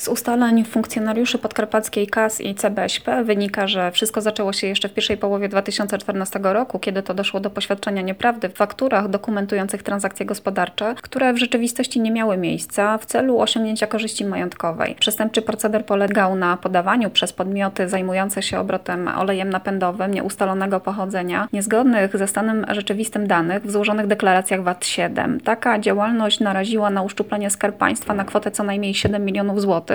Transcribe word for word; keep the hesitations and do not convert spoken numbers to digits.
Z ustaleń funkcjonariuszy podkarpackiej K A S i C B Ś P wynika, że wszystko zaczęło się jeszcze w pierwszej połowie dwa tysiące czternastego roku, kiedy to doszło do poświadczenia nieprawdy w fakturach dokumentujących transakcje gospodarcze, które w rzeczywistości nie miały miejsca w celu osiągnięcia korzyści majątkowej. Przestępczy proceder polegał na podawaniu przez podmioty zajmujące się obrotem olejem napędowym nieustalonego pochodzenia, niezgodnych ze stanem rzeczywistym danych w złożonych deklaracjach V A T siedem. Taka działalność naraziła na uszczuplenie Skarb Państwa na kwotę co najmniej siedem milionów złotych,